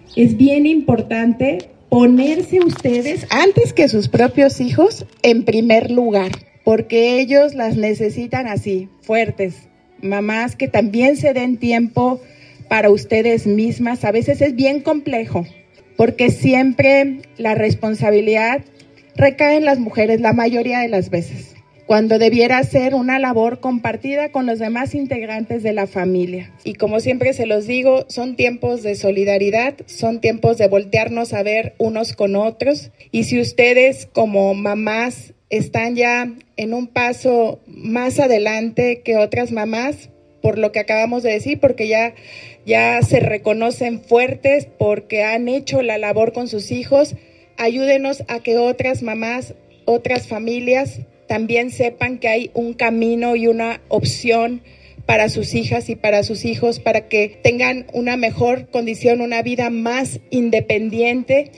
Es bien importante ponerse ustedes, antes que sus propios hijos, en primer lugar, porque ellos las necesitan así, fuertes. Mamás que también se den tiempo para ustedes mismas. A veces es bien complejo, porque siempre la responsabilidad recae en las mujeres, la mayoría de las veces, cuando debiera ser una labor compartida con los demás integrantes de la familia. Y como siempre se los digo, son tiempos de solidaridad, son tiempos de voltearnos a ver unos con otros. Y si ustedes como mamás están ya en un paso más adelante que otras mamás, por lo que acabamos de decir, porque ya se reconocen fuertes, porque han hecho la labor con sus hijos, ayúdenos a que otras mamás, otras familias también sepan que hay un camino y una opción para sus hijas y para sus hijos, para que tengan una mejor condición, una vida más independiente.